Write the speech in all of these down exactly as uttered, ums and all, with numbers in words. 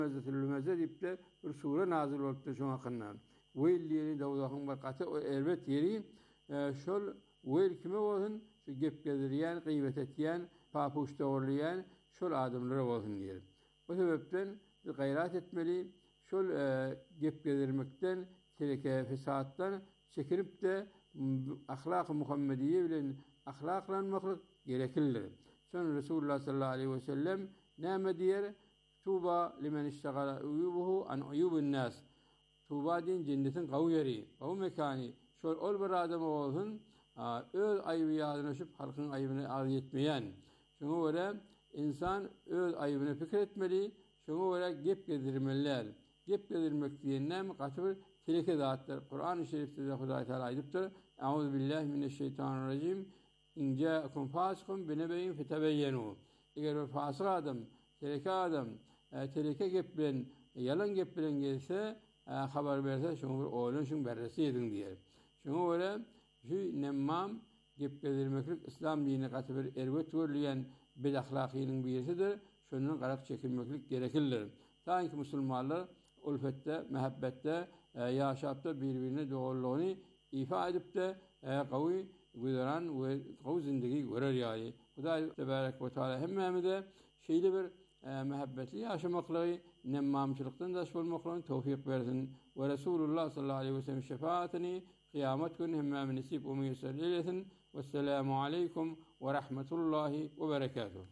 Mezzetül deyip de bir sure nazil olupdy şoňa kynnan. Weýl ýeri dowdagyň bir gaty o elbet ýeri şol weýl kime bolsun? Şu gep gezirýän, gıybet etýän, papuş dogurlaýan şol adamlara bolsun diýer. Bu sebepden biz gayret etmeli, şol gep gezirmekden, tereke fesatdan çekinip de ahlak-ı Muhammediye bilen ahlaklanmaklyk gereklidir. Şol Resulullah sallallahu aleyhi ve sellem näme diýer? Tuba limen iştagala uyubuhu an uyubun nas. Tuba din cennetin gawy ýeri, gawy mekany. Şol ol bir adam bolsun, öz aýyby ýadyna düşüp halkyň aýybyny azy etmeýän. Şoňa görä insan öz aýybyny pikir etmeli, şoňa görä gep gezdirmeliler. Gep gezdirmek diýenden gaty bir tereke zatlar. Kur'an-ı Şerifde de Hudaý Teala aýdypdyr. Euzu billahi mineşşeytanirracim. İn ja'akum fasiqun binebeyin fetebeyyenu. Eger bir fasık adam, tereke adam, tereke gep bilen, yalan gep bilen gelse, habar berse şoňa bir oýlan şoň berresi edin diýer. Şoňa görä şu nemmam gep gezdirmeklik İslam dini gaty bir erwet görülýän bel ahlakynyň birisidir. Şondan garak çekinmeklik gereklidir. Taýinki musulmanlar ulfetde, mehabbette, ýaşapda bir-birine dogurlygyny ifa edip de gawy güzaran we gawy zindigi görer ýaly. Hudaý tebarek we taala hemmemide şeýle bir mehabbetli ýaşamakly, nemmamçylykdan daş bolmaklaryny tawfik bersin. Ve Resulullah sallallahu aleyhi ve sellem şefaatini kıyamet günü hemmem nasip umy sallallahu. Vesselamu aleykum ve rahmetullahi ve berekatuhu.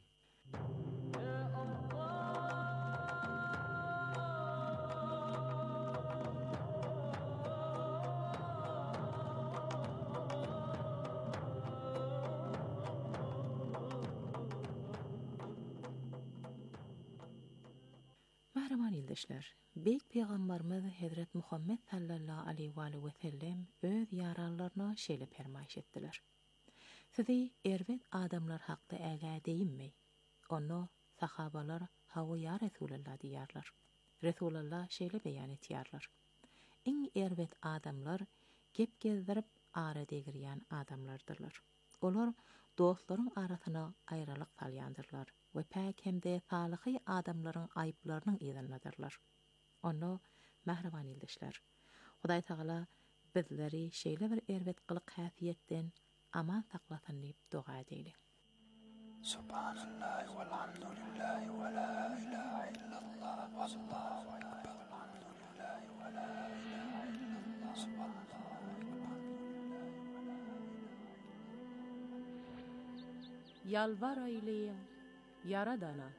Mahraman ildeşler, Beyik Peygamberimiz Hazret Muhammed sallallahu aleyhi ve sellem öz yararlarına şeýle fermaýş etdiler. Sizi erwet adamlar hakda ägä deýinmeý. Onu sahabalar hawa ya Resulullah diýerler. Resulullah şeýle beýan etýärler. Iň erwet adamlar gep gezdirip ara degirýän adamlardyrlar. Olar dostlaryň arasyna aýralyk salýandyrlar we pek hemde salyhy adamlaryň aýyplarynyň ýazanadyrlar. Onu mahraman ildeşler. Hudaý Taala bizleri şeýle bir erwet gylyk häsiýetden aman saklasyn diýip dua edeýli. Subhanallah walhamdulillah wa la ilaha illallah wallahu ekber. Alhamdulillah wa la ilaha illallah subhanallah. Yalvar aýleýin Yaradana.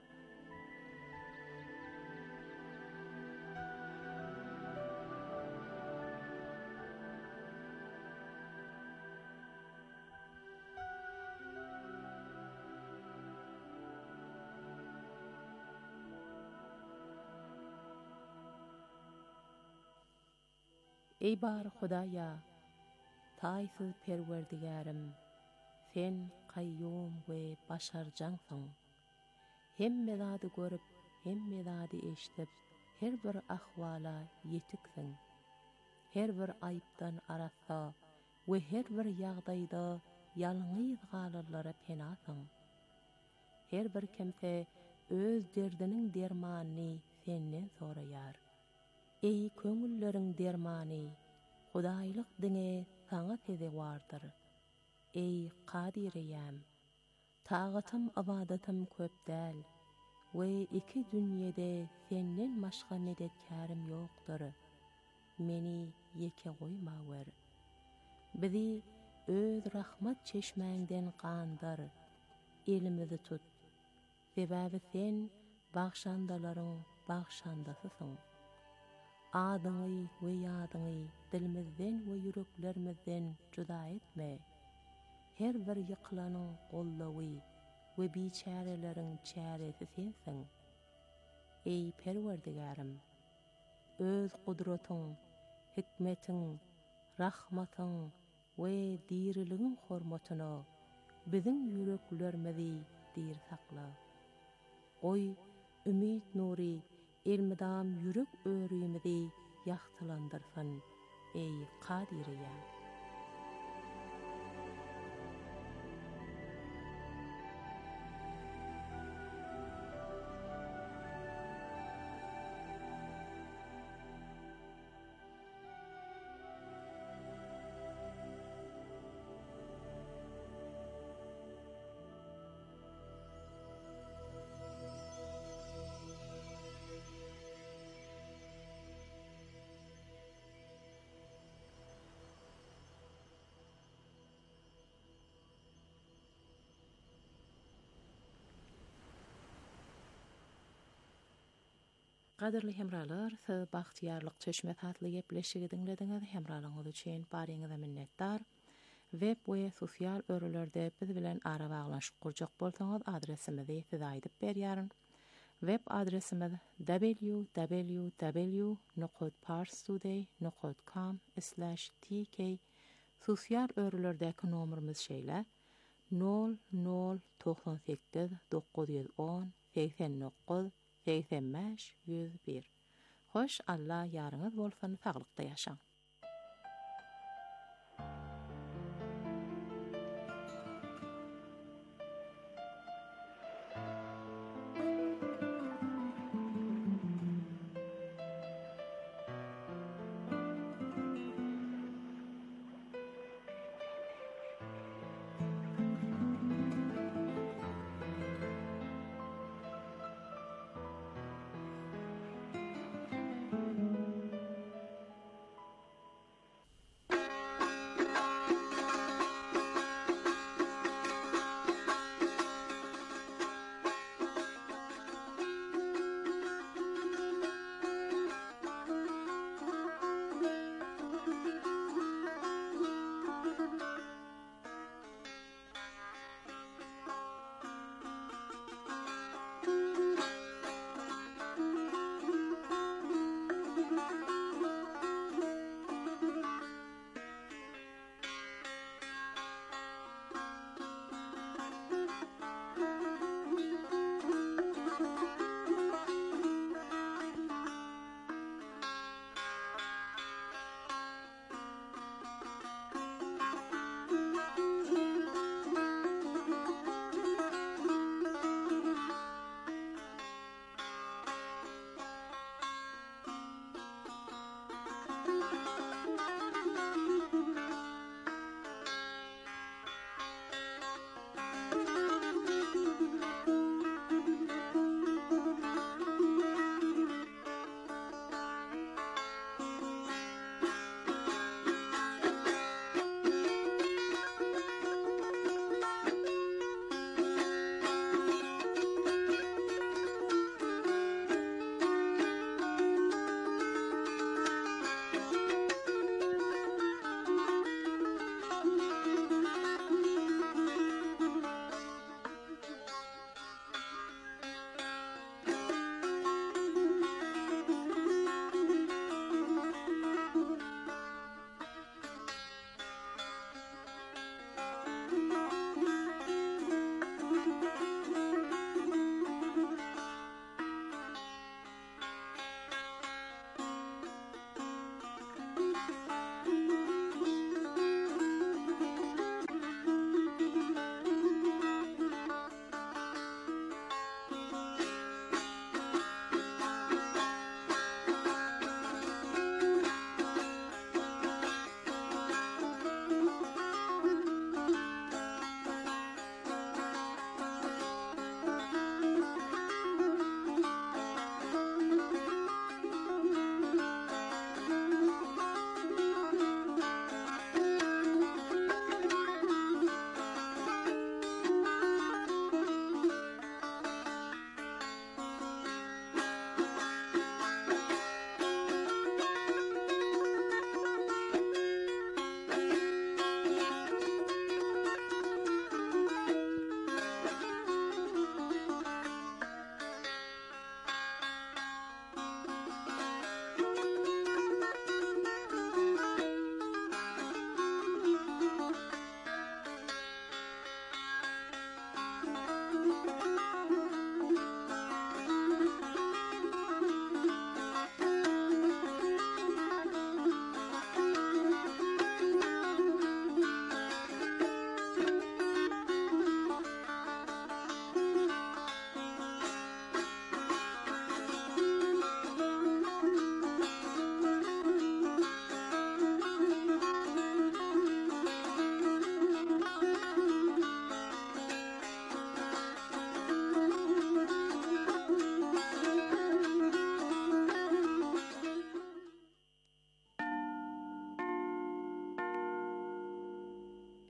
Ey bar Hudaýa, taýsyz perwerdigarim, sen qayyum we başarjansyň. Hemme zady görüp, hemme zady eşitip, her bir ahwala yetiksin. Her bir aýypdan arasa we her bir ýagdaýda ýalňyz galarlara penasyň. Her bir kimse öz derdiniň dermanyny senden soraýar. Ey köňülleriň dermany, Hudaýlyk diňe saňa teze wardyr. Ey Qadiriyem, tağatym ibadatym köp däl we iki dünýede senden başga medetkarim ýokdur. Meni ýeke goýma wer. Bizi öz rahmat çeşmäňden gandyr. Elimizi tut. Sebäbi sen bagşandalaryň bagşandasysyň. Adyňy we ýadyňy dilimizden we yüreklerimizden juda etme. Her bir ýyklanyň gollawy we biçäreleriň çäresi sensiň. Ey Perwerdigarim, öz gudratyň, hikmetiň, rahmatyň we diriligiň hormatyna biziň yüreklerimizi dir sakla. Oy ümit nuri elmidam yürek öýrüýümidi ýagtylandyrsyn, ey Qadiriyem. Qadirli hemralar, siz baxtiyarlyk çeşme tatly gepleşigidiňlediňiz hemralaňyz üçin baryňyza minnetdar. Web we sosial örülerde biz bilen ara baglaşyp gurjak bolsaňyz adresimizi size aýdyp berýäryn. Web adresimiz w w w nokta parstoday nokta com slash t k. Sosial örülerdäki nomerimiz şeýle nol nol doksan sekiz dokuz yüz on seksen dokuz seksen beş yüz bir. Hoş Allah ýaryňyz bolsun, saglykda ýaşaň.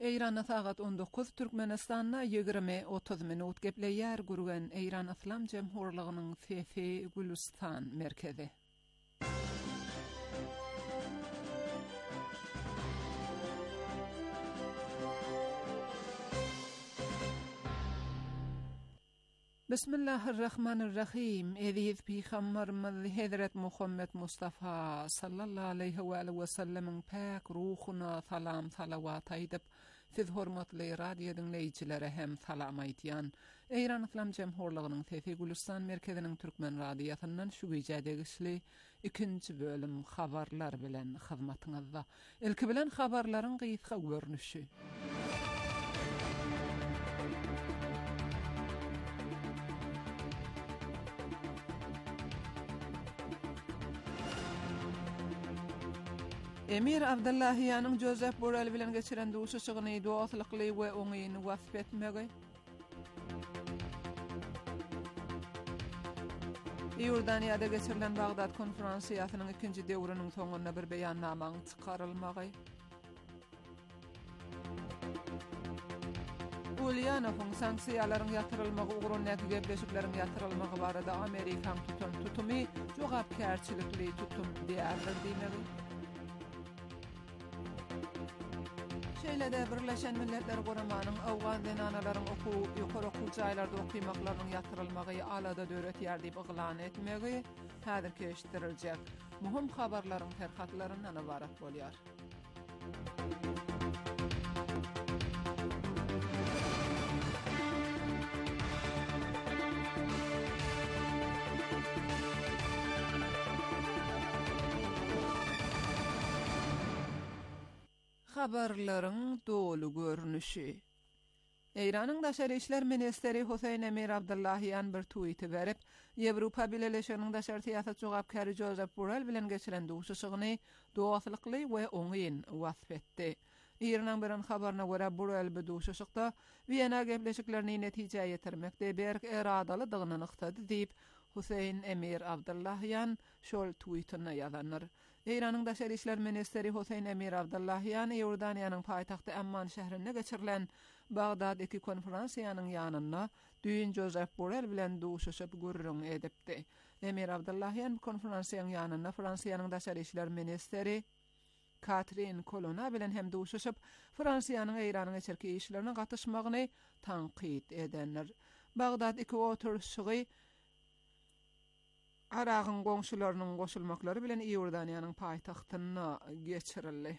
Eýranda sagat on dokuz, Türkmenistanda ýygrimi otuz minut gepleýär gurgan Eýran Islam Jemhurlygynyň Fefe Gülistan merkezi. Bismillahirrahmanirrahim. Eziz Peygamberimiz Hazret Muhammed Mustafa sallallahu aleyhi ve aleyhi ve sellemin pak ruhuna salam salavat aýdyp, siz hormatly radio dinleýijilere hem salam aýdýan. Eýran Islam Jemhurlygynyň Fefe Gülistan merkeziniň türkmen radiýasyndan şu güýjäde gişli ikinji bölüm habarlar bilen hyzmatyňyzda. Ilki bilen habarlaryň gysga görnüşi. Emir Abdullahiýanyň Joseph Borrell bilen geçiren duşuşygyny dowatlykly we oňyny wasp etmegi. Ýordaniýada geçirilen Bagdad konferensiýasynyň ikinji döwrüniň soňuna bir beýannama çykarylmagy. Ulýanowyň sanksiýalaryň ýatyrylmagy ugrundaky gepleşikleriň ýatyrylmagy barada Amerikan tutum tutumy jogapkärçilikli tutum diýerlerdi. Şeýle-de Birleşen Milletler Guramanyň awgan denanalaryň oku, ýokary okuw jaýlarda okuymaklarynyň ýatyrylmagy alada döwlet ýardyp yglan etmegi häzir keşdiriljek. Muhim habarlaryň terhatlaryndan ibarat bolýar. Habarlaryň dolu görnüşi. Eýranyň daşary işler ministeri Husayn Emir Abdullahiýan bir tweet berip, Ýewropa Birleşiginiň daşary syýasat jogapkary Joseph Borrell bilen geçiren duşuşygyny dowatlykly we oňyn wasp etdi. Eýranyň biren habaryna görä Borrell bu duşuşykda Wiyana gepleşiklerini netije ýetirmekde berk eradalydygyny nyktady diýip Husayn Emir Abdullahiýan şol tweetini ýazanlar. Eýranyň daşary işler ministeri Husayn Emir Abdullahiýan Ýordaniýanyň paýtagty Amman şäherinde geçirilen Bagdad iki konferensiýanyň ýanyna düýün Joseph Borrell bilen duşuşyp gurrun edipdi. Emir Abdullahiýan konferensiýanyň ýanyna Fransiýanyň daşary işler ministeri Catherine Colonna bilen hem duşuşyp Fransiýanyň Eýranyň içerki işlerine gatnaşmagyny tanqid edenler. Bagdad iki oturuşygy Aragyn goňşularynyň goşulmaklary bilen Ýordaniýanyň paýtagtyna geçirildi.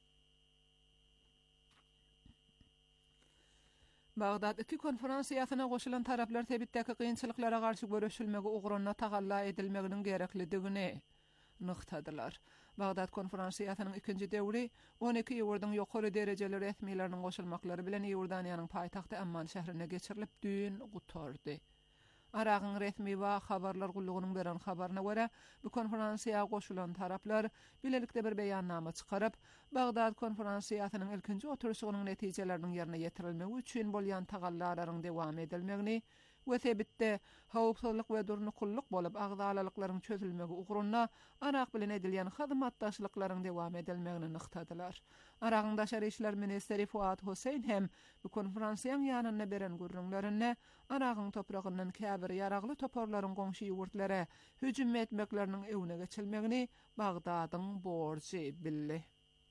Bagdad iki konferensiýasyna goşulan taraplar tebitdäki kynçylyklara garşy görüşilmegi ugruna tagalla edilmeginiň gereklidigini nyktadylar. Bagdad konferensiýasynyň ikinji döwri on iki ýurdyň ýokary derejeli resmiýetleriniň goşulmaklary bilen Ýordaniýanyň paýtagty Amman şäherine geçirilip düýün gutardy. Aragyn resmi we habarlar gullugynyň beren habaryna görä, bu konferensiýa goşulan taraplar bilelikde bir beýannama çykaryp, Bagdad konferensiýasynyň ilkinji oturuşynyň netijeleriniň ýerine ýetirilmegi üçin bolýan tagallalaryň dowam edilmegini we sebitde howpsuzlyk we durnukulluk bolup agzalalyklaryň çözülmegi ugruna Arag bilen edilýän hyzmatdaşlyklaryň dowam edilmegini nyktadylar. Aragyň daşary işler ministeri Fuat Husayn hem bu konferensiýanyň ýanyna beren gurrunlaryny Aragyň topragyndan käbir ýaragly toporlaryň goňşy ýurtlara hüjüm etmekleriniň öwne geçilmegini Bagdadyň borçy bildi.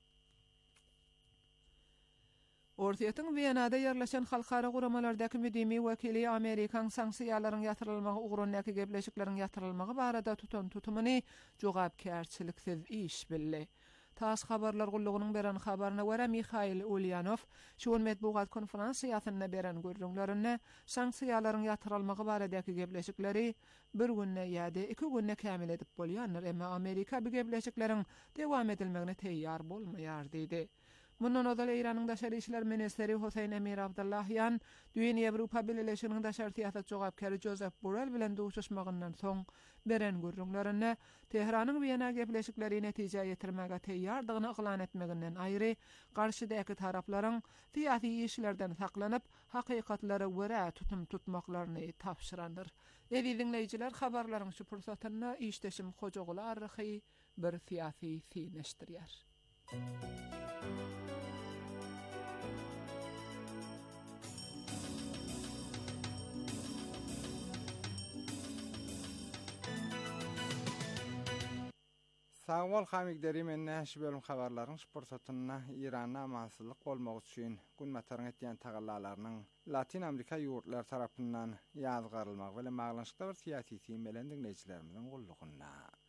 Ortaýatyň Wiyanada ýerleşen halkara guramalardaky müdimi wekili Amerikan sanksiýalaryň ýatyrylmagy ugrundaky gepleşikleriň ýatyrylmagy barada tutan tutumyny jogapkärçiliksiz iş bildi. Tas habarlar gullugynyň beren habaryna görä Mikhail Ulyanov şu medbugat konferensiýasyna beren görüşlerini sanksiýalaryň ýatyrylmagy baradaky gepleşikleri bir günne ýa-da iki günne kämil edip bolýanlar, emma Amerika bu gepleşikleriň dowam edilmegine teýýar bolmaýar diýdi. Mundan öňe Eýranyň daşary işler ministeri Husayn Emir Abdullahiýan düýün Ýewropa Birleşiginiň daşary syýasat jogapkary Joseph Borrell bilen duşuşmagyndan soň beren görüşlerini Tehranyň Wiyana gepleşikleri netije ýetirmege teýýardygyny yglan etmeginden aýry, garşydaky taraplaryň syýasy işlerden saklanyp, hakykatlary görä tutum tutmaklaryny tapşyrandyr. Eýdi dinleýijiler, habarlaryň şu pursatyna işdeşim Hojaguly arhy bir syýasy fineşdirýär. Sağol hamigderi menne häş bölüm habarlaryň sportatyna İran'a amansızlyk bolmagy üçin gün mataryn etýän tagallalarynyň Latin Amerika ýurtlar tarapyndan ýazgarylmagy bilen maglanyşykda bir syýasy teýim bilen dinleýijilerimiziň gollugynda.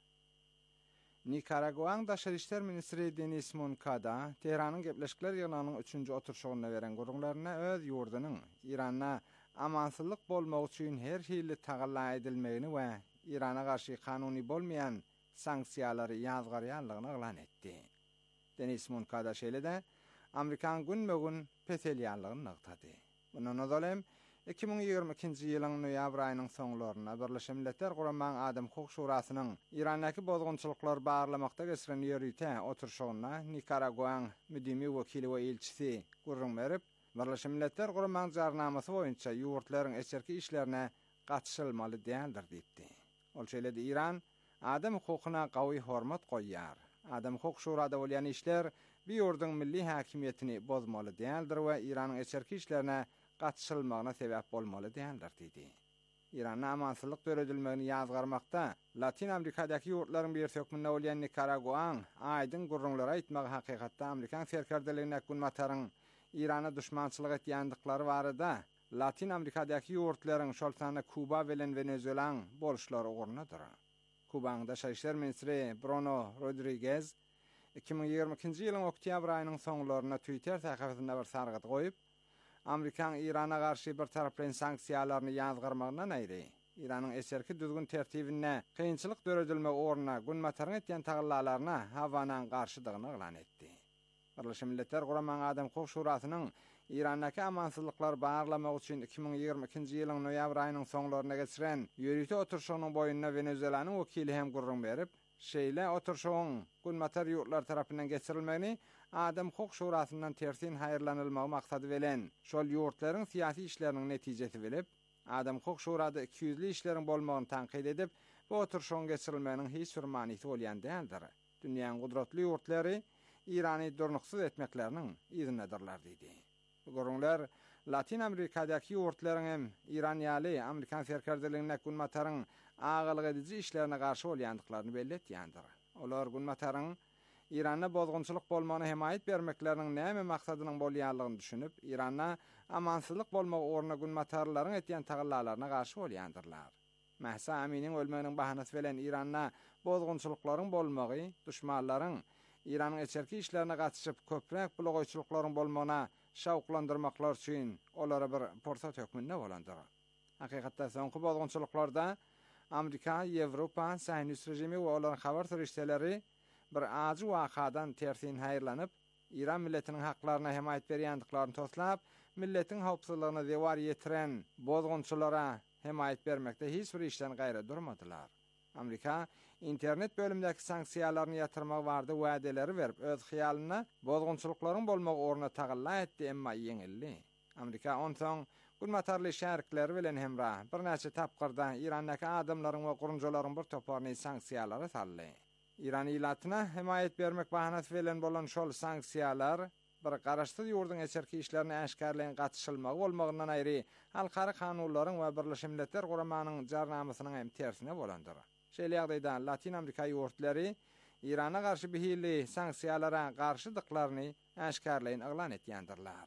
Nikaraguaň Daşary işler ministri Denis Moncada Teheranyň gepleşikler ýygynynyň üçünji oturşugyna beren gurulmaryna öz ýurdunyň İran'a amansızlyk bolmagy üçin her hili tagalla edilmegini we İran'a garşy kanuny bolmaýan sanksiýalary ýazgarýanlygyny elan etdi. Denis Moncada şeýle-de Amerikan günmegin peselýanlygyny nagtady. Bundan öňem iki bin ýygrimi ikinji ýylyň noýabr aýynyň soňlaryna Birleşen Milletler Guramaň Adam Hukuk Şurasynyň İrandaky bozgunçylyklar barlamakda geçiren ýörüýte oturşugyna Nikaraguaň müdimi wekili we elçisi gurrun berip, Birleşen Milletler Guramaň jarnamasy boýunça ýurtlaryň eçerki işlerine gatşylmaly däldir diýdi. Ol şeýle-de İran Adam hukukuna gawy hormat goýýar. Adam hukuk şurada bolýan işler bir ýurduň milli häkimiýetini bozmaly däldir we İranyň eçerki işlerine gatşylmagyna sebäp bolmaly däldir diýdi. İran'a amansızlyk döredilmegini ýazgarmakda Latin Amerikadaky ýurtlaryň bir sökmünde bolýan Nikaraguaň aýdyn gurrunlara aýtmagy hakykatda Amerikan serkerdeligine gün mataryň İran'a düşmançylyk etýändiklary barada Latin Amerikadaky ýurtlaryň şoltana Kuba bilen Venezuelaň boluşlary ugrunadyr. Kubaň Daşary işler ministri Bruno Rodriguez iki bin ýygrimi ikinji ýylyň oktyabr aýynyň soňlaryna Twitter sähäfesinde bir sargat goýup, Amerikan İran'a garşy bir taraply sanksiýalaryny ýazgarmagyndan aýry, İranyň eserki düzgün tertibine kynçylyk döredilme orna gün mataryň etýän tagallalaryna hawanan garşydygyny elan etdi. Birleşen Milletler Guramaň Adam Hukuk Şurasynyň İrandaky amansızlyklar barlamak üçin iki bin ýygrimi ikinji ýylyň noýabr aýynyň soňlaryna geçiren ýörüýte oturşugynyň boýuna Venezuelanyň wekili hem gurrun berip, şeýle oturşugyň gün matar ýurtlar tarapyndan geçirilmegini Adam Hukuk Şurasyndan tersin haýyrlanylmagy maksady bilen şol ýurtlaryň syýasy işleriniň netijesi bilip, Adam Hukuk Şurada iki yüzli işleriň bolmagyny tanqid edip, bu oturşugyň geçirilmeginiň hiç bir manysy bolýan däldir. Dünýäniň gudratly ýurtlary İrany durnuksuz etmekläriniň izinedirler diýdi. Gurunlar Latin Amerikadaky ýurtlaryň hem İran ýaly Amerikan serkerdeligine gün mataryň agylyk edici işlerine garşy bolýandyklaryny belletýändir. Olar gün mataryň İran'a bozgunçylyk bolmagyna hemaýet bermekläriniň näme maksadynyň bolýanlygyny düşünüp, İran'a amansızlyk bolmagy orna gün matarlaryň etýän tagallalaryna garşy bolýandyrlar. Mahsa Aminiň ölmeginiň bahanasy bilen İran'a bozgunçylyklaryň bolmagy, düşmanlaryň İranyň eçerki işlerine gatşyp köprek blogoýçylyklaryň bolmagyna şawklandyrmaklar üçin olara bir porsat hökmünde bolandyr. Hakykatda soňky bozgunçylyklarda Amerika, Ýewropa, Saýnus rejimi we olaryň habar türüşdeleri bir azy wakadan tersin haýyrlanyp, İran milletiniň haklaryna hemaýet berýändiklaryny toslap, milletiň howpsuzlygyna dewar ýetiren bozgunçylara hemaýet bermekde hiç bir işden gaýra durmadylar. Amerika internet bölümdäki sanksiýalaryny ýatyrmak bardy wädeleri berip, öz hyýalyna bozgunçylyklaryň bolmagy orna tagalla etdi, emma ýeňildi. Amerika onsoň gün matarly şärikleri bilen hemra bir näçe tapgyrda İrandaky adamlaryň we gurunjalaryň bir toparny sanksiýalary saldy. İran ilatyna hemaýet bermek bahanasy bilen bolan şol sanksiýalar bir garaşsyz ýurduň eçerki işlerine äşkärleýän gatşylmagy bolmagyndan aýry halkara kanunlaryň we Birleşen Milletler Guramanyň jarnamasynyň hem tersine bolandyr. Şeýle ýagdaýda Latin Amerika ýurtlary İran'a garşy bihili sanksiýalara garşydyklaryny äşkärleýän elan etýändirler.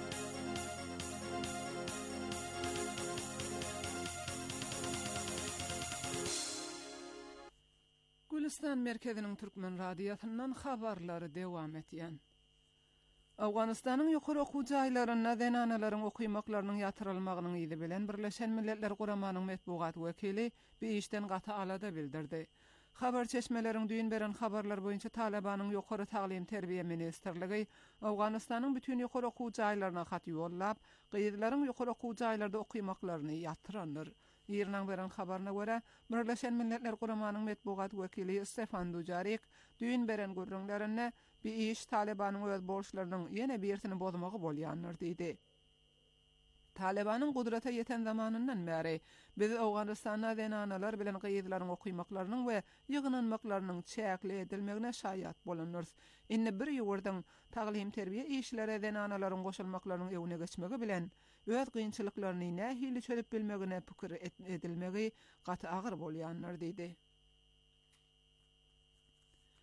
Gülistan merkeziniň Türkmen radiýasyndan habarlary dewam etýän. Awganystanyň ýokary okuw jaýlaryna denanalaryň okuýmaklarynyň ýatyrylmagynyň ýyly bilen Birleşen Milletler Guramanyň metbugat wekili bir işden gata alada bildirdi. Habar çeşmeleriň düýün beren habarlar boýunça Talabanyň ýokary taýlim terbiýe ministrligi Awganystanyň bütün ýokary okuw jaýlaryna hat ýollap, gyýdylaryň ýokary okuw jaýlarda okuýmaklaryny ýatyrandyr. Ýeriniň beren habaryna görä, Birleşen Milletler Guramanyň metbugat wekili Stefan Dujarric düýün beren gurrunlaryna bir iş Talabanyň öz bolşlarynyň ýene birsini bozmagy bolýandyr diýdi. Talabanyň gudrata ýeten zamanyndan bäri biz Awganystanda denanalar bilen gyýdylaryň okuýmaklarynyň we ýygynanmaklarynyň çäkli edilmegine şaýat bolanyrys. Indi bir ýurduň taýlim terbiýe işleri denanalaryň goşulmaklarynyň ewine geçmegi bilen öz gynçylyklaryny nähili çözüp bilmegine pikir edilmegi gaty agyr bolýanlar diýdi.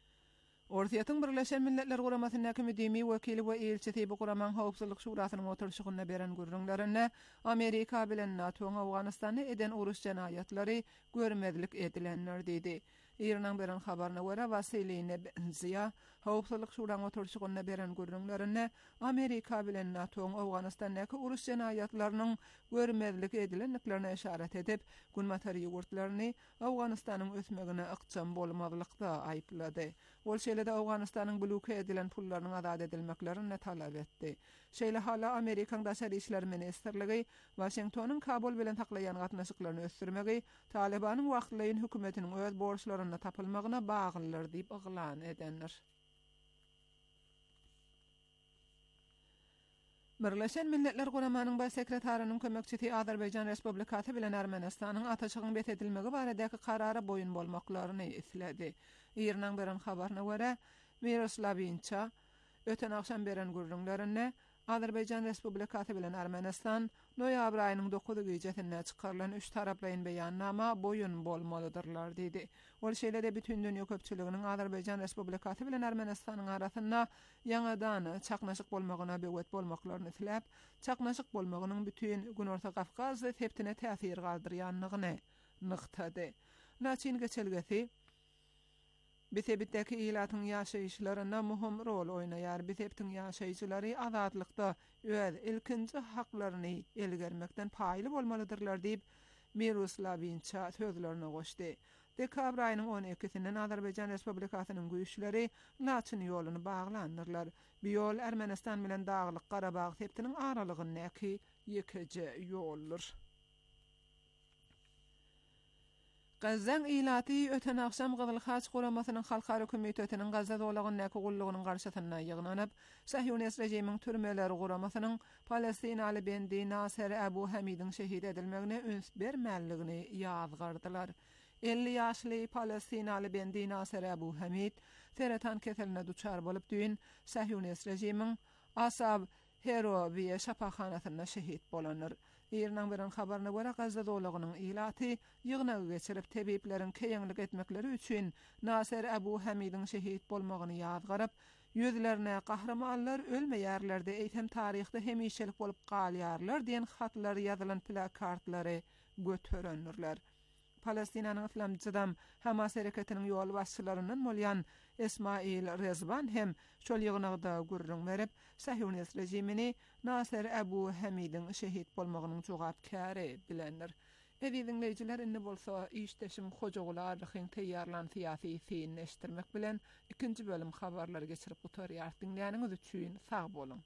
Ortaýatyň Birleşen Milletler Guramasynyň müdimi wekili we elçisi bu Guraman Howpsuzlyk Şurasynyň oturşygyna beren görüňlerine Amerika bilen NATO Awganystany eden urus jenaýatlary görmezlik edilenler diýdi. Iranyň beren habaryna görä Vasily Nebenzia Howpsuzlyk Şurasynyň oturşygyna beren görüňlerine Amerika bilen NATO Awganystanyň urus jenaýatlarynyň görmezlik edilenliklerine işaret edip, günmatary ýurtlaryny Awganystanyň ösmegine ykjam bolmazlykda aýplady. Ol şeýle-de Awganystanyň bloke edilen pullarynyň azad edilmeklerini talap etdi. Şeýle hala Amerikaň Daşary işler ministrligi Washingtonyň Kabul bilen taklaýan gatnaşyklaryny ösdürmegi Talibanyň wagtlaýyn hökümetiniň öz borçlaryny tapylmagyna baglylar diýip yglan edenler. Birleşen Milletler Guramanyň baş sekretarinyň kömekçisi Azerbaýjan Respublikasy bilen Ermenistanyň ataçygyň bet edilmegi baradäki karara boyun bolmaklaryny isledi. Iranyň beren habaryna görä Miroslav Inça öten akşam beren görüňlerine Azerbaýjan Respublikasy bilen Ermenistan noýabr aýynyň dokuzy gecesinde çykarylan üç taraplaýyn beýannama boyun bolmalydyrlar diýdi. Ol şeýle-de bütün dünýä köpçüliginiň Azerbaýjan Respublikasy bilen Ermenistanyň arasynda ýangadan çaknaşyk bolmagyna böwet bolmaklaryny tilep, çaknaşyk bolmagynyň bütün Günorta Kafkaz septine täsir galdyrýanlygyny nyktady. Naçin geçelgesi Bisebitdäki ilatyň ýaşaýyşlaryna muhim rol oýnaýar. Bisebtiň ýaşaýjylary azadlykda öz ilkinji haklaryny elgermekden paýly bolmalydyrlar diýip Miroslav Inça sözlerini goşdy. Dekabr aýynyň on ikisinden Azerbaýjan Respublikasynyň güýçleri Laçyn ýoluny baglandylar. Bu ýol Ermenistan bilen Daglyk Garabag septiniň aralygyndaky ýekeje ýoldur. Gazzaň ilaty öten akşam Gyzyl Haç Guramasynyň Halkara Komitetiniň Gazza dolagynyň gullugynyň garşysyna ýygnanyp, Sahyonist rejimiň türmeleri Guramasynyň Palestinaly bendi Nasser Abu Hamidin şehit edilmegine üns bermälligini ýazgardylar. elli ýaşly Palestinaly bendi Nasser Abu Hamid teratan keseline duçar bolup düýün Sahyonist rejimiň Asab Heroviye şapahanasyna şehit bolanlar. Iranyň beren habaryna görä Gazza dolagynyň ilaty ýygnagy geçirip tebipleriň keýeňlik etmekleri üçin Nasser Abu Hamidin şehit bolmagyny ýazgaryp, ýüzlerine kahramanlar ölmeýärler-de eýtem taryhda hemişelik bolup galýarlar diýen hatlar ýazylan plakartlary göterenler. Palestinaның Islamcıdam Hamas hareketinin yol başçılarından bolyan Ismail Rezban hem şol ýygnagda gurrun berip Sahyonist rejimini Nasser Abu Hamidin şehit bolmagynyň jogapkary bilenler. Evi dinleyijiler indi bolsa işdeşim hojagular hyň teýýarlan syýasy fiýinleşdirmek bilen ikinji bölüm habarlary geçirip gutarýar. Dinleýäniňiz üçin sag bolun.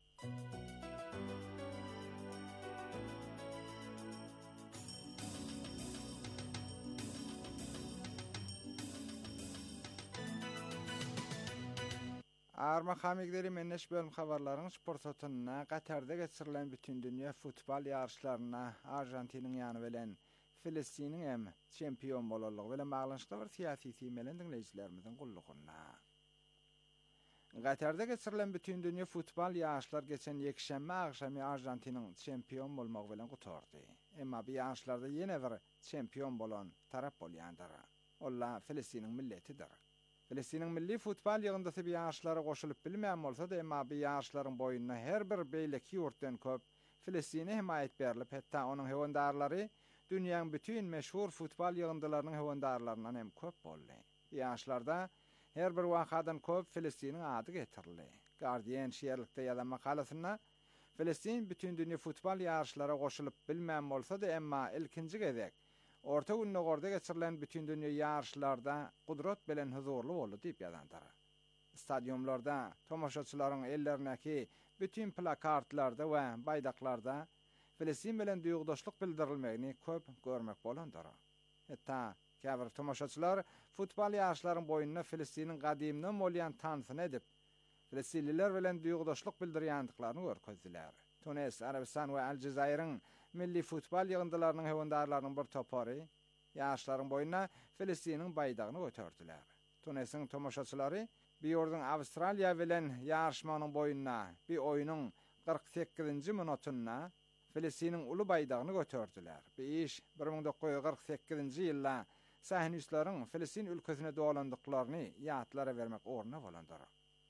Arma hamigleri menneş bölüm habarlaryň sport sotunyna Katarda geçirilen bütün dünýä futbol ýarşlaryna Arjentiniň ýany bilen Filistiniň hem çempion bolarlygy bilen baglanşykda bir syýasy teýmelen dinleýijilerimiziň gullugyna. Katarda geçirilen bütün dünýä futbol ýarşlar geçen ýekşembe akşamy Arjentiniň çempion bolmagy bilen gutardy. Emma bu ýarşlarda ýene bir çempion bolan tarap bolýandyr. Olla Filistiniň milletidir. Filistiniň milli futbol ýygyndasy bir ýaşlara goşulyp bilmän bolsa da, emma bu ýaşlaryň boýuna her bir beýleki ýurtdan köp Filistine himayet berilip, hatda onuň hewendarlary dünýäň bütün meşhur futbol ýygyndylarynyň hewendarlaryndan hem köp boldy. Ýaşlarda her bir wakadan köp Filistiniň ady getirildi. Guardian şeýerlikde ýazan makalasyna Filistin bütün dünýä futbol ýarşlara goşulyp bilmän bolsa da, emma ilkinji gezek Orta Günnogorda geçirilen bütün dünýä ýarşlarda gudrat bilen huzurlu boldy diýip ýazandyr. Stadiumlarda tomaşaçylaryň ellerindäki bütün plakartlarda we baýdaklarda Filistin bilen duýgdaşlyk bildirilmegini köp görmek bolandyr. Hatda käbir tomaşaçylar futbol ýarşlarynyň boýuna Filistiniň gadymdan bolýan tansyny edip, Filistinliler bilen duýgdaşlyk bildirýändiklaryny görkezdiler. Tunis, Arabistan we Aljazair'in milli futbol ýygyndylarynyň hewendarlarynyň bir topary ýaşlaryň boýuna Filistiniň baýdagyny götürdiler. Tunisiň tomaşaçylary bu ýurduň Awstraliýa bilen ýarşmanyň boýuna bir oýunyň qirq sekizinji minutunda Filistiniň uly baýdagyny götürdiler. Bu iş bir ming dokuz ýüz qirq sekizinji ýylda Sahinistlaryň Filistin ülkesine dolandyklaryny ýatlara bermek orna bolandyr.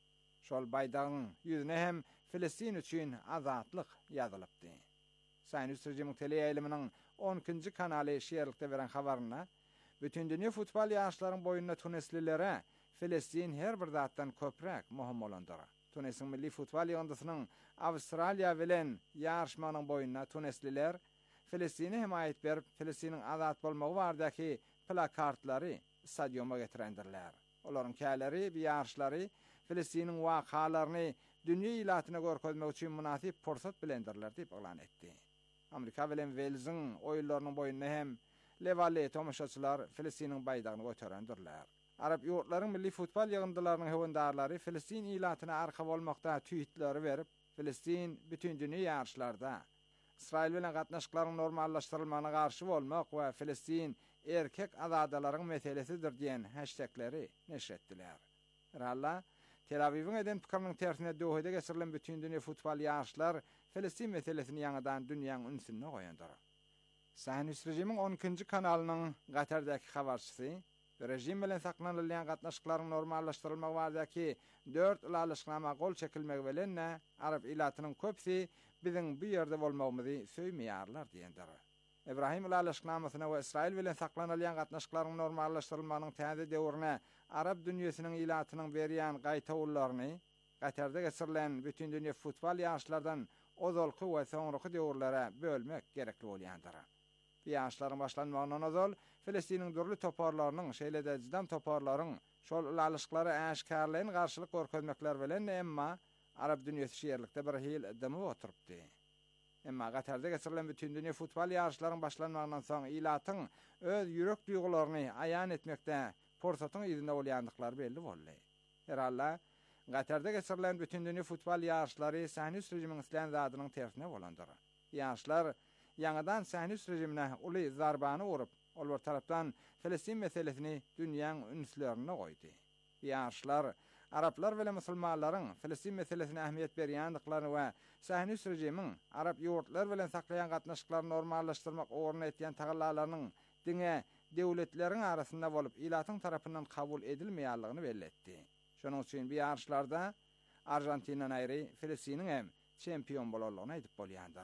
Şol baydagyň ýüzüne hem Filistin üçin azatlyk ýazylypdy. Sahinist rejimiň teleýaýlymynyň onuncu kanaly şeýerlikde beren habaryna bütün dünýä futbol ýaşlaryň boýuna Tunislilere Filistin her bir zatdan köprek möhüm bolandyr. Tunisin milli futbol ýygyndysynyň Awstraliýa bilen ýarşmanyň boýuna Tunisliler Filistini himayet berip Filistiniň azat bolmagy bardaky plakartlary stadiuma getirendirler. Olaryň käleri, ýarşlary Filistiniň wakalaryny dünýä ilatyna görkezmek üçin munasip pursat bilendirler diýip elan etdi. Amerika bilen Wales'in oýunlarynyň boýuna hem levalle tomaşaçylar Filistiniň baydagyny göterendirler. Arap ýurtlaryň milli futbol ýygyndylarynyň höwündarlary Filistin ilatyna arka bolmakda tüýitleri berip, Filistin bütün dünýä ýarşlarda İsrail bilen gatnaşyklaryň normallaşdyrylmagyna garşy bolmak we Filistin erkek azadalaryň meselesidir diýen hashtagleri neşretdiler. Ralla Tel Aviv'in eden pikriniň tersine Doha'da geçirilen bütün dünýä futbol ýarşlar Filistin meselesini ýangydan dünýäň ünsüne goýandyr. Sahinist rejimiň onuncu kanalynyň Gatardaky habarçysy rejim bilen saklanylýan gatnaşyklaryň normallaşdyrylmagy bardaky dört ulalyşnama gol çekilmegi bilen Arap ilatynyň köpsi biziň bu ýerde bolmagymyzy söýmeýärler diýendir. Ibrahim ulalyşnamasyna we Israil bilen saklanylýan gatnaşyklaryň normallaşdyrylmagynyň täze döwrüne Arap dünýäsiniň ilatynyň berýän gaýta ullaryny Gatarda geçirilen bütün dünýä futbol ýaşlardan ozalky we soňraky döwürlere bölmek gerekli bolýandyr. Ýaşlaryň başlanmagynyň ozal Filistiniň durly toparlarynyň şeýlede jidan toparlaryň şol ulalyşklary äşkarlygyny garşylyk görkezmekler bilen emma Arap dünýäsi şeýerlikde bir hil demy oturypdy. Emma Gatarda geçirilen bütün dünýä futbol ýarşlaryň başlanmagynyň soň ilatyň öz ýürek duýgularyny aýan etmekde forsatyň ýerine bolýandyklary belli boldy. Herhalde Gatarda geçirilen bütün dünýä futbol ýarşlary Sahinist rejimiň isleýän zadynyň tersine bolandyr. Ýarşlar ýangydan Sahinist rejimine uly zarbany urup, olar tarapdan Filistin meselesini dünýäň ünslerine goýdy. Ýarşlar Araplar bilen musulmanlaryň Filistin meselesine ähmiýet berýändiklaryny we Sahinist rejimiň Arap ýurtlar bilen saklaýan gatnaşyklary normallaşdyrmak orna etýän tagallalarynyň diňe döwletleriň arasynda bolup ilatyň tarapyndan kabul edilmeýänligini belli etdi. Şonuň üçin bu ýarşlarda Argentinadan aýry Filistiniň hem çempion bolarlygyny aýdyp bolýandyr.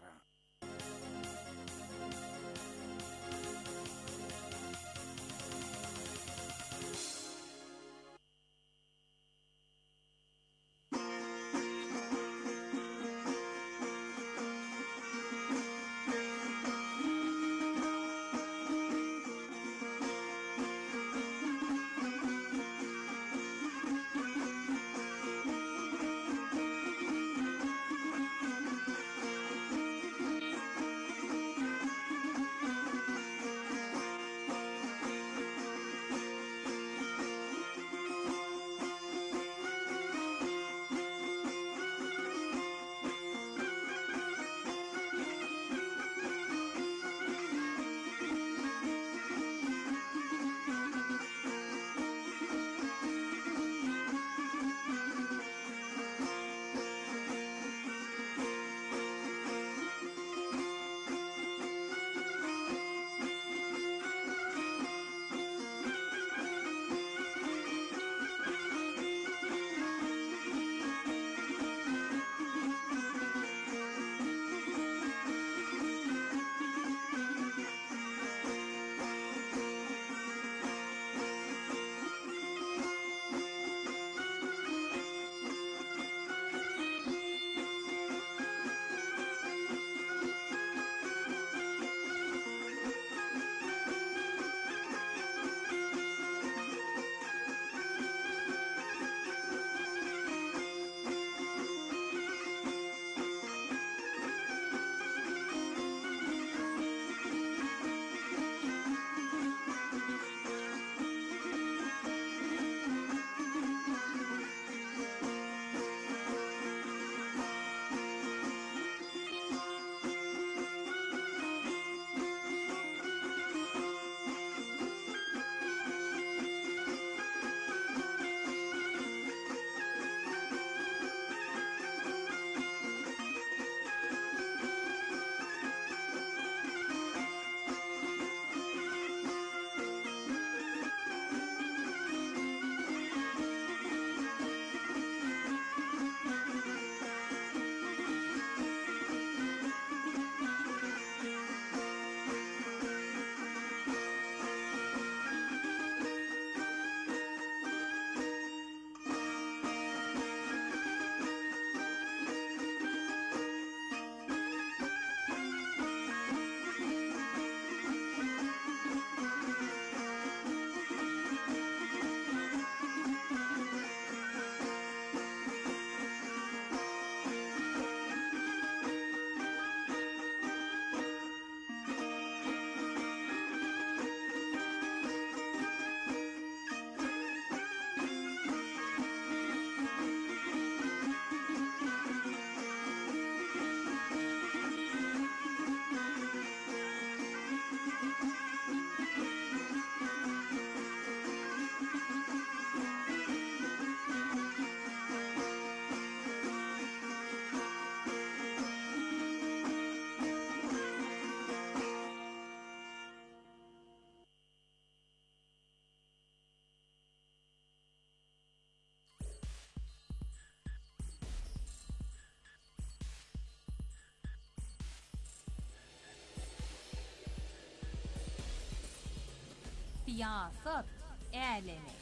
Siyasat Älemi.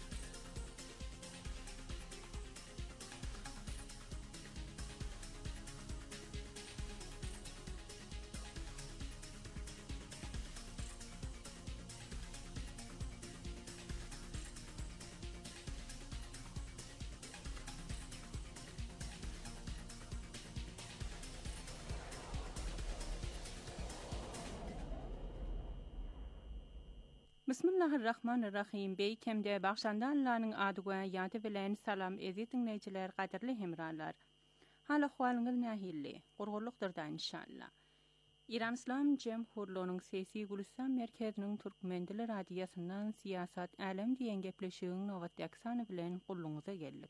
Bismillahirrahmanirrahim. Beýkemde bagşandanlaryň adyga ýady bilen salam ezi dinleýijiler, gaderli hemralar. Hal ahwalyňyz nähilli? Gurgurlukdyrda inşallah. İran İslam Jemhurluğunyň Sesi Gülistan merkeziniň Türkmen dili radiýasyndan Siyasat Älem diýen gepleşigiň nowatdaky sany bilen gulluňyza geldik.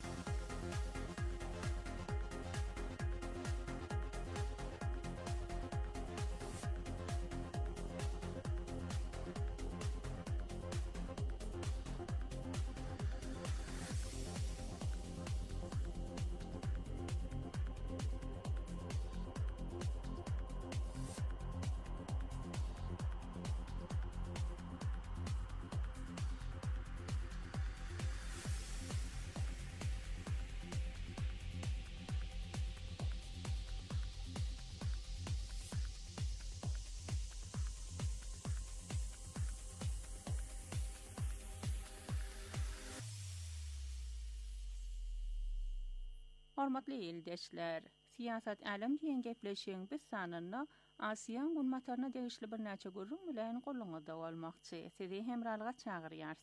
Hormatly ýerdeşler, Siyasat Älem diýen gepleşigiň biz sanyny Asiýan gulmataryna degişli bir näçe görüň bilen gulluňyzda bolmakçy. Sizi hemralyga çagyrýar.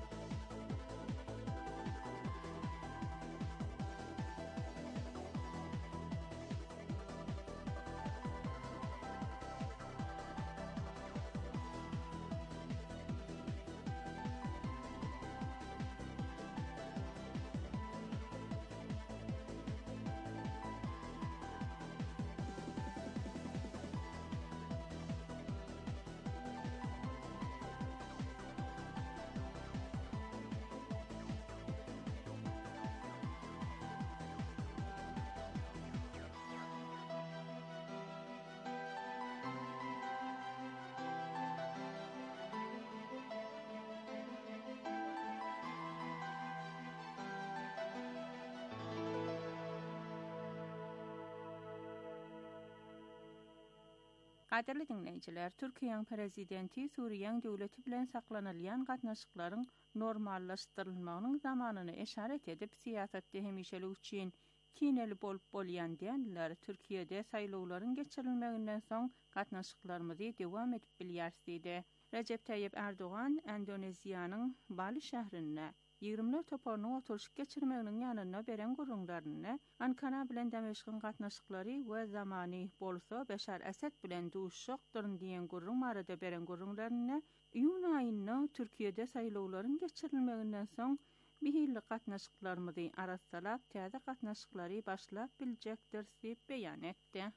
Gaderli dinleýijiler, Türkiýeň prezidenti Suriýanyň döwleti bilen saklanylýan gatnaşyklaryň normallaşdyrylmagynyň zamanyny eşaret edip, siýasatda hemişelik üçin kineli bolup bolýan diýenler, Türkiýede saýlawlaryň geçirilmeginden soň gatnaşyklarymyzy dewam edip bilýärsiňiz. Recep Tayyip Erdoğan, Endoneziýanyň Bali şäherinde ýygrimiler toparyny oturuşyp geçirmeginiň ýanyna beren gurrunlaryny, Ankara bilen Dameşgyň gatnaşyklary we zamany bolsa Beşar Esed bilen duşşokdyr diýen gurrun barada beren gurrunlaryny iýun aýyna Türkiýede saýlawlaryň geçirilmeginden soň bihilli gatnaşyklarymyzy arassalap täze gatnaşyklary başlap biljekdir diýip beýan etdi.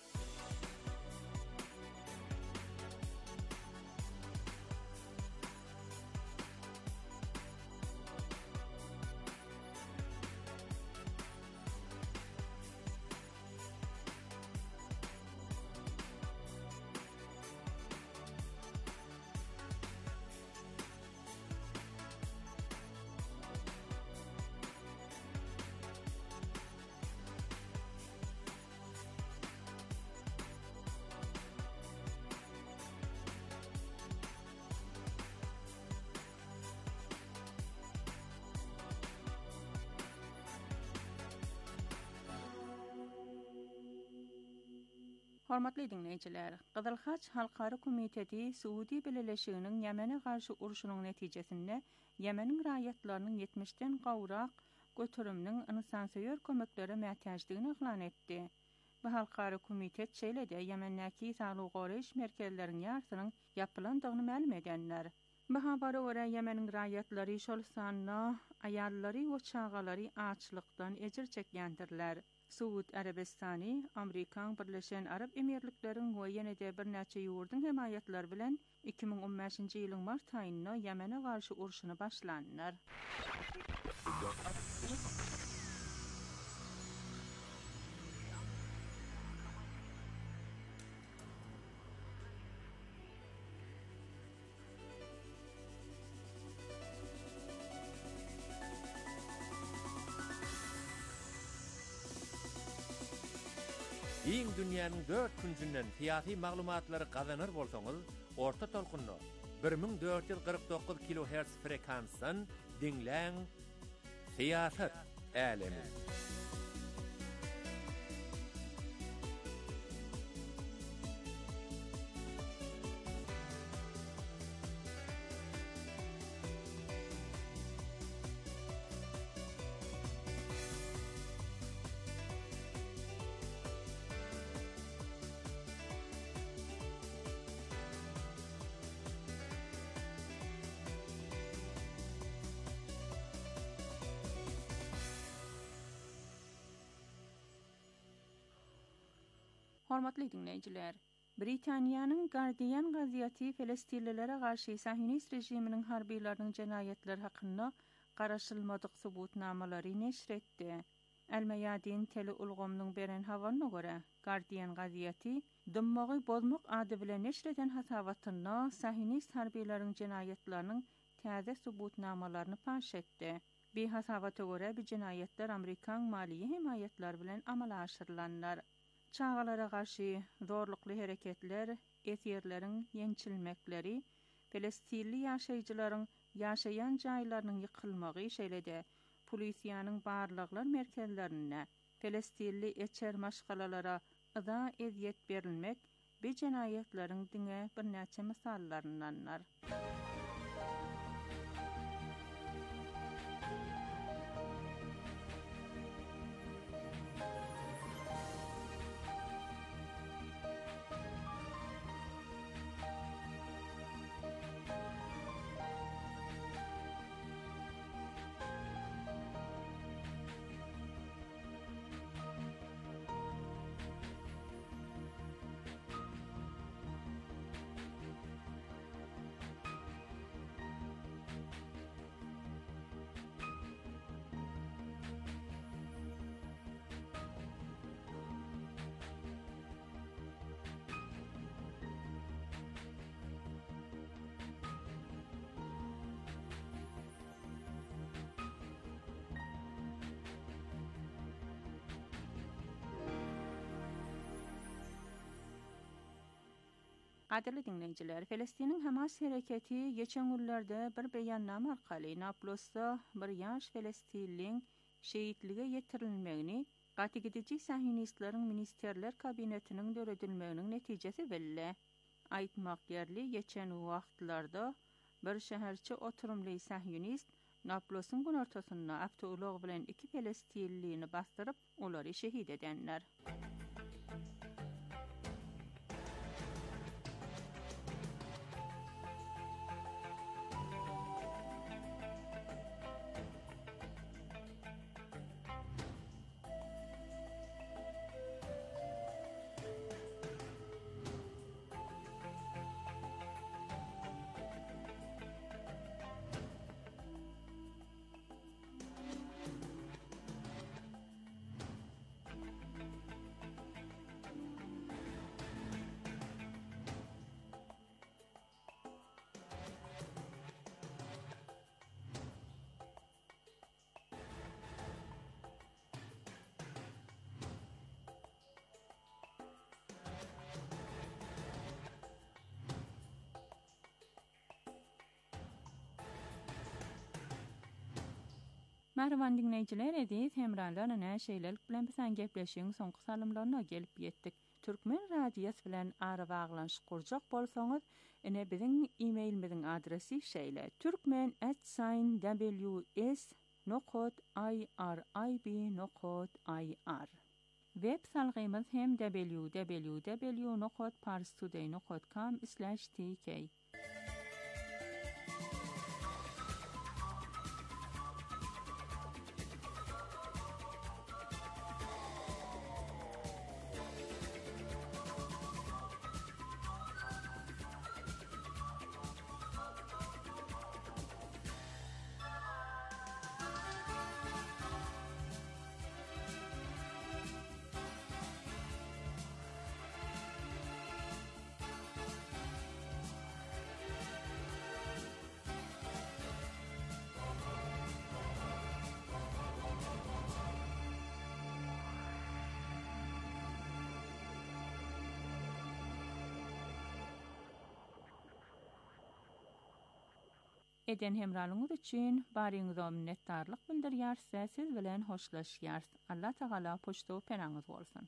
Hormatly dinleýijiler, Gyzyl Haç Halkary Komiteti Suudi Birleşiginiň Ýemene garşy uruşunyň netijesinde Ýemeniň raýatlarynyň yetmişden gowrak götürümniň insansyýör kömeklere mätäçdigini eglan etdi. Bu halkary komitet şeýle-de Ýemendäki saglyk goraýyş merkezleriň ýarsynyň ýapylandygyny ma'lum edenler. Bu habara görä Ýemeniň raýatlary şol sanyna aýallary we çagalary açlykdan ejir çekýändirler. Suud Arabistany, Amerikaň Birleşen Arab Emirlikleriň we ýene-de bir näçe ýurdun hemaýatlar bilen iki ming on beşinji ýylyň mart aýynda Ýemene garşy uruşuny başlandylar. iň dünýäniň dört küncünden siyasi maglumatlary gazanır bolsaňyz, orta tolkunly bir ming dört yüz kırk dokuz kilohertz frekansdan dinläň Siyasat Älemi. Hormatly dinleyijiler, Britaniýanyň Guardian gaziýeti Filistillilere garşy Sahyonist rejiminiň harbiýlarynyň jenayetleri hakynda garaşylmadyk subutnamalary neşr etdi. Al-Mayadin teli ulgamynyň beren habaryna görä, Guardian gaziýeti dymmagy bozmak ady bilen neşr eden hasawatynda Sahyonist harbiýlarynyň jenayetleriniň täze subutnamalaryny paş etdi. Bir hasawata görä bu jenayetler Amerikan maliýe himayetler bilen amala aşyrylanlar. Çağalara garşy zorlukly hereketler, etýerleriň ýençilmekleri, Filistinli ýaşaýjylaryň ýaşaýan jaýlarynyň ýykylmagy şeýle-de polisiýanyň barlyklar merkezlerine, Filistinli etçer maşgalalara ıza eziýet berilmek bu jenayetleriň diňe bir näçe misallaryndanlar. Gaderli dinleyijiler, Filistiniň Hamas hereketi geçen günlerde bir beýannama arkaly Nablosda bir ýaş Filistinliň şeýitlige ýetirilmegini, gatygidici Sahyonistlaryň ministerler kabinetiniň döredilmeginiň netijesi belli. Aýtmak ýerli, geçen wagtlarda bir şäherçi oturumly Sahyonist Nablosyň gün ortasynda awtolog bilen iki Filistinlini bastyryp, olary şehid edenler. Merhaban dinleyijiler, edip hemralarına näşeýlelik bilen bilen gepleşiň soňky salymlaryna gelip ýetdik. Türkmen radiýasy bilen ara baglanşyk kurjak bolsaňyz, ene biziň e-mailimiziň adresi şeýle: türkmen at w s nokta i r i b nokta i r. Web salgymyz hem w w w nokta parstoday nokta com slash t k. eden hemralyňyz üçin baryňyza minnetdarlyk bildirýär. Siz bilen hoşlaşýar. Allah Taala poşto penaňyz bolsun.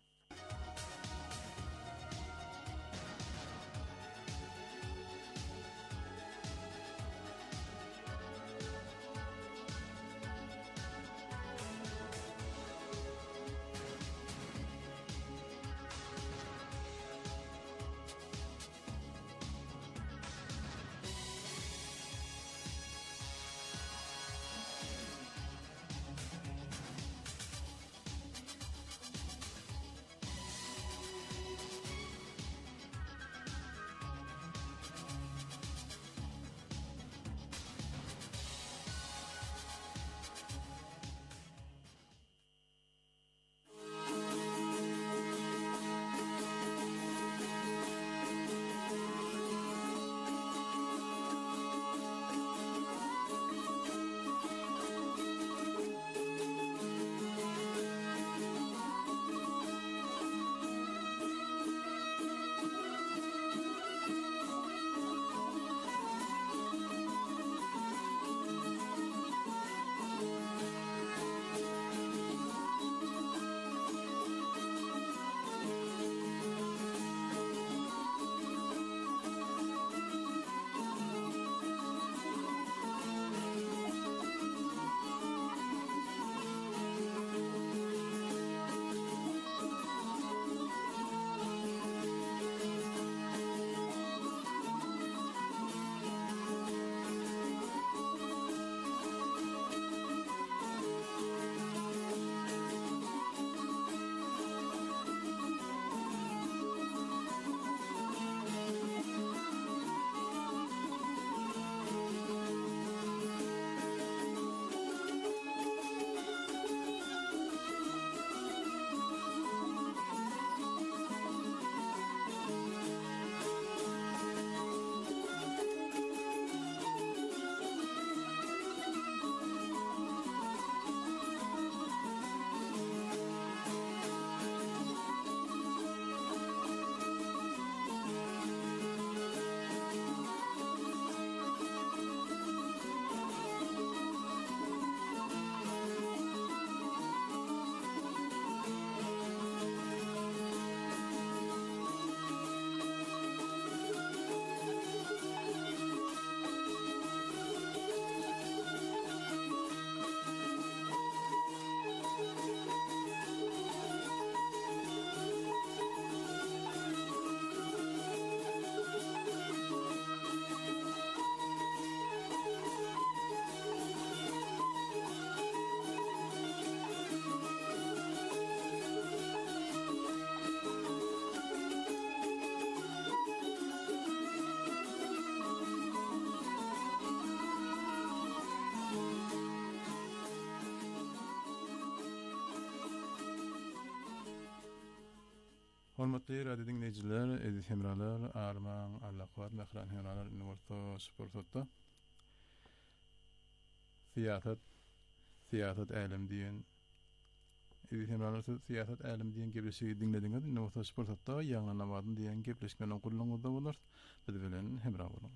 Hormatly radio dinleyijiler, edis hemralar, arman, allaqwat, mehran hemralar Universo Sportotda. Siýasat, siýasat älim diýen, edis hemralar siýasat älim diýen gepleşigi dinlediňiz. Universo Sportotda ýaňa namadyn diýen gepleşmeden gurulmagyda bolar. Biz bilen hemra bolun.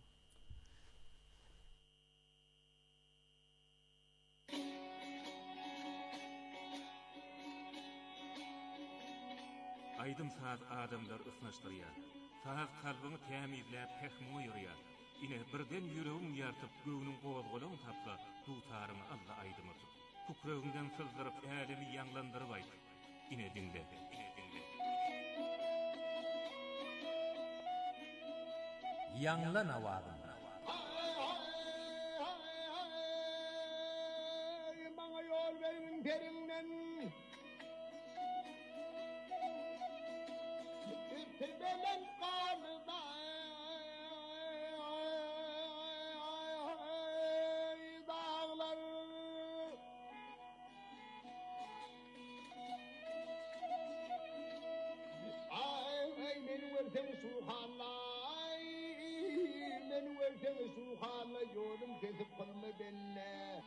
Aydym saat adamlar ısnaşdyrýar. Saat kalbyny tämizläp pehmi ýürýär. Ine birden ýüregiň ýartyp göwüniň gowazgalagyny tapsa, dutaryny Allah aydymy tut. Tukragyndan sızdyryp älemi ýanglandyryp aýt. Ine dinle, ine dinle. Ýanglan awagyn. Maňa ýol berýän perinden Tebelen kanıda dağlar Ay beni versen suhalay Beni versen suhalay Yolum kesip kılma benimle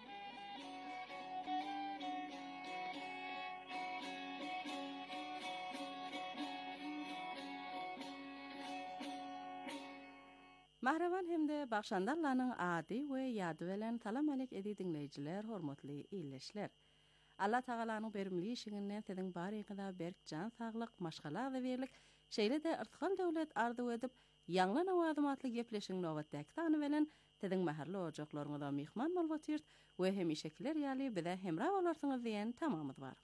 Mahravan hemde Bakşandarlarının adi we ýady bilen salam alek edi dinleýijiler, hormatly illeşler. Allah Taalanyň berimli işiňinden siziň barygyda berk jan saglyk, maşgala we berlik, şeýle de yrtkal döwlet arzu edip, ýanlan awadymatly gepleşiň nowatdaky tany bilen siziň maharly ojaklaryňyza mihman bolýar we hemişekiler ýaly bize hemra bolarsyňyz diýen tamamyz bar.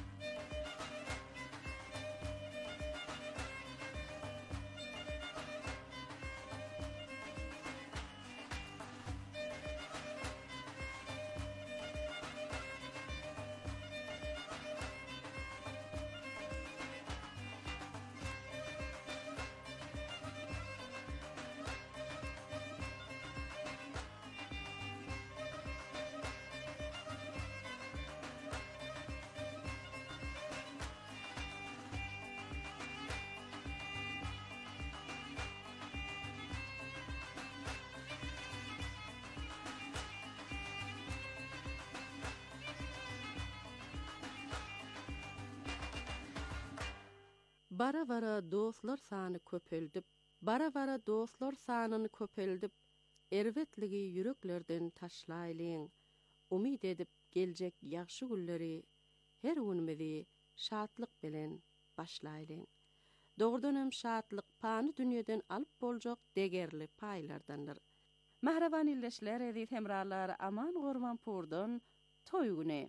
Bara-bara dostlar sany köpeldip, bara-bara dostlar sanyny köpeldip, erwetligi yüreklerden taşlaýlyň. Umid edip geljek ýaxşy günleri her günümizi şatlyk bilen başlaýlyň. Dogrudan hem şatlyk pany dünýeden alyp boljak degerli paýlardandyr. Mahravan illeşler edip hemralar aman gorman purdan toy güne.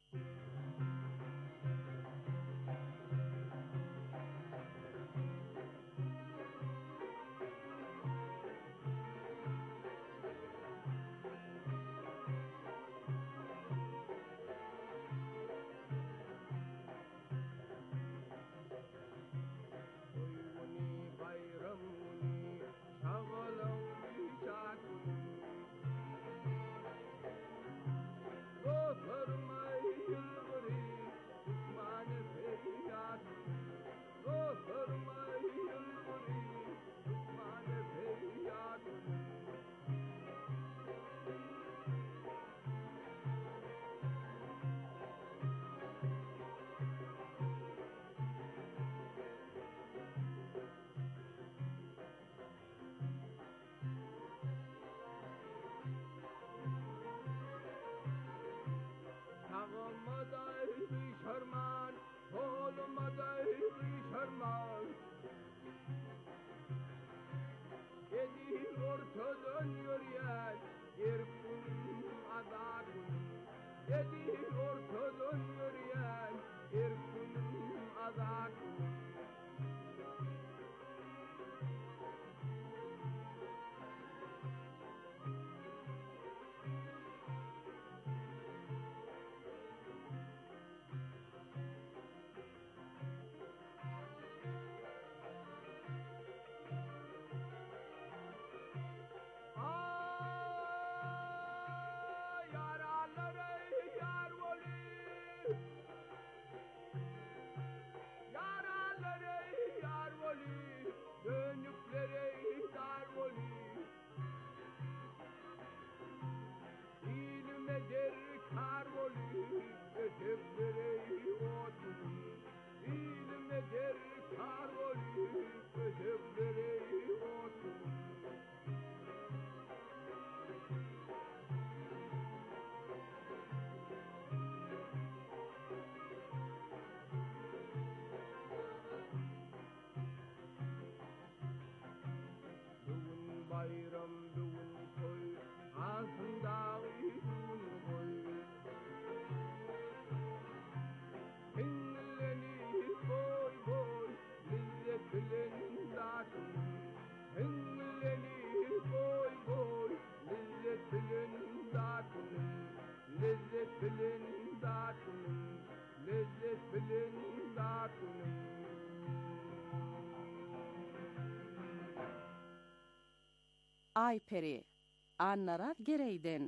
Ay peri, annarat gereyden.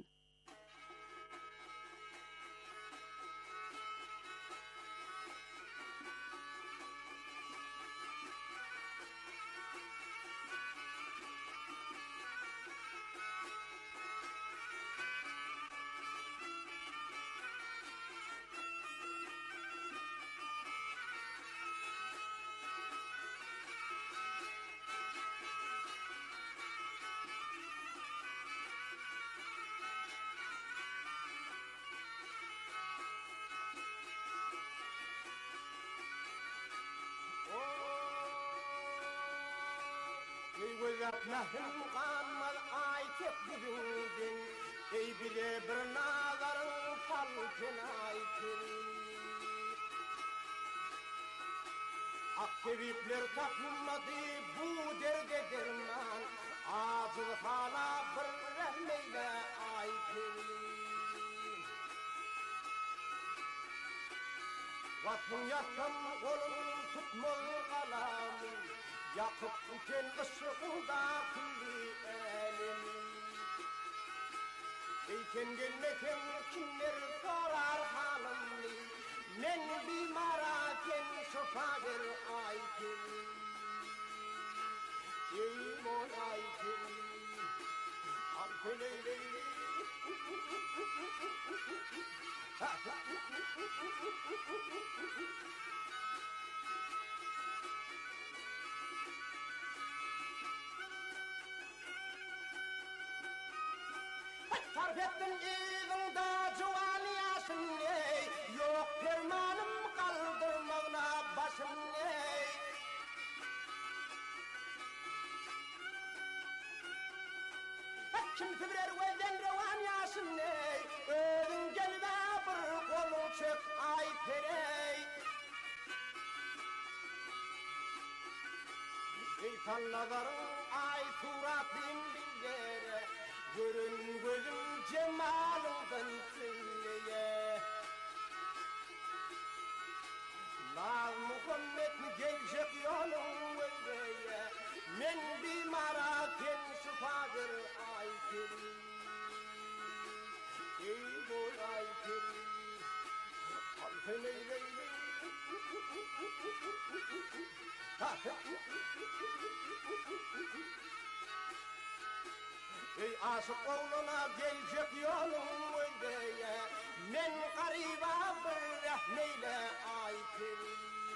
gözak nahın kanmaz ay tek yüzünden ey bile bir nazarın salkın aytın Akşerifler tapmadı bu derde derman Ağzıl hala bir rahmeyle aytın Vatın yatsam kolun tutmaz kalamın Yakıp uken ışığında külli elimi Eyken gelmeken kimler sorar halımni Men bimaraken şofadır aykin Ey mon aykin Alköleyleyle Sarf ettin izinde cuvani yaşın ey Yok fermanım kaldırmağına başın ey Kimse birer gözden revan yaşın ey Özün gelme bir kolun çök ay perey Şeytan nazarın ay suratın billere Görün gözüm cemalından söyleye Naz Muhammed gelecek yolun öyleye Men bir maraten şufadır aytın Ey bol aytın Alfen eyleyli Ey aşık oğluna gelecek yolun öyleye Men gariba bir rahmeyle aytın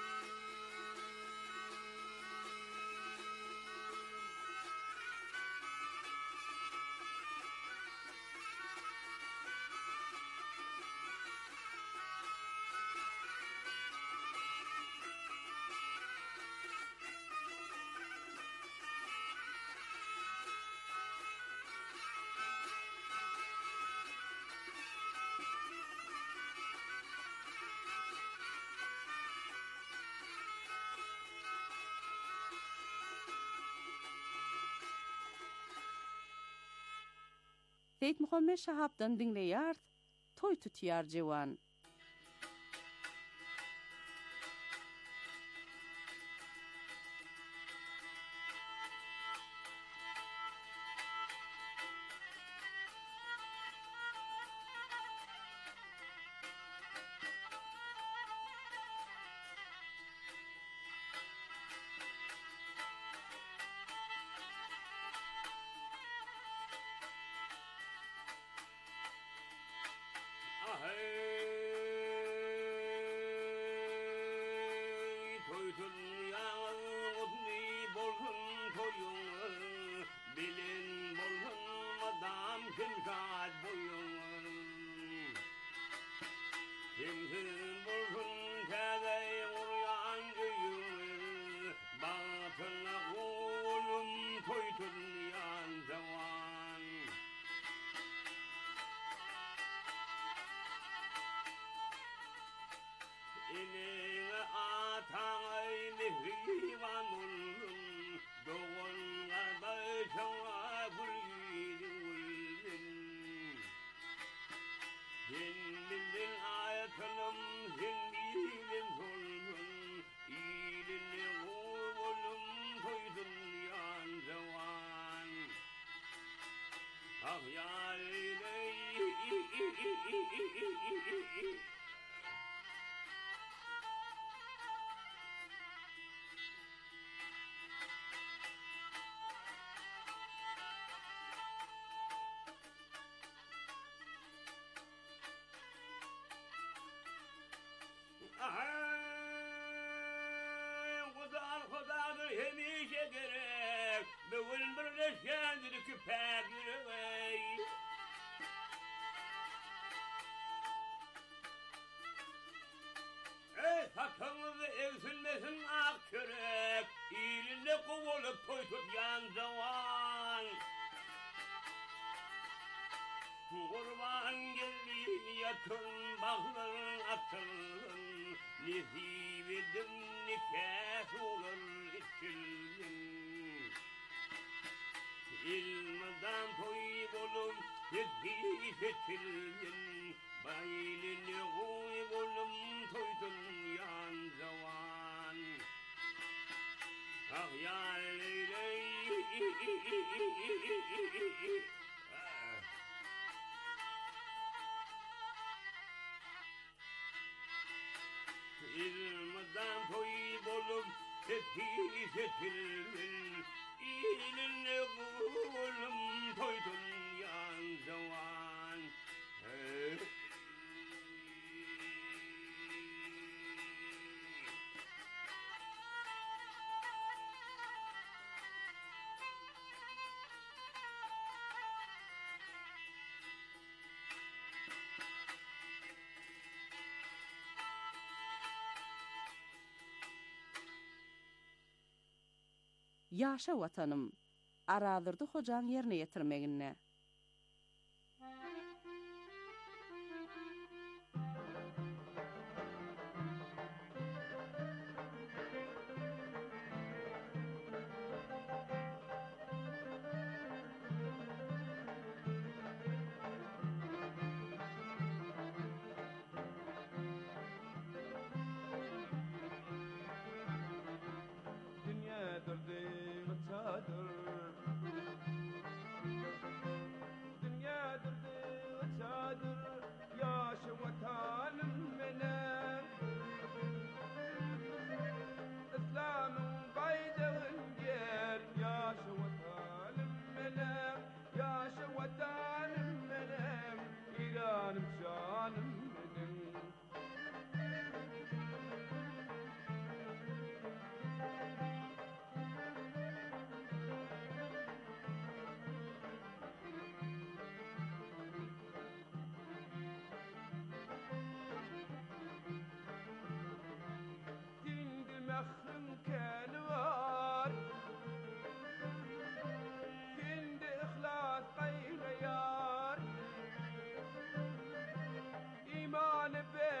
Seyit Muhammed Şahab'dan dinleýär, toy tutýar jewan. Hemişe gerek, bugün birleşkendir küpek yüreği. Ey Satımızı evsilmesin ak çörek, İlinde kovulup toy tutyan zavan. Kurban geldi yatın bağların atılın, Nesip edim nikah olur içildin. İlmiden toy bolup yetki seçildin, Baylini koy bolum toydun yan zavan. Ah ya leyley, İlmiden toy bolup yetki seçildin, İlini bolum toydun yan zavan. Yaşa vatanım, aradırdı hocan yerine yetirmeginne.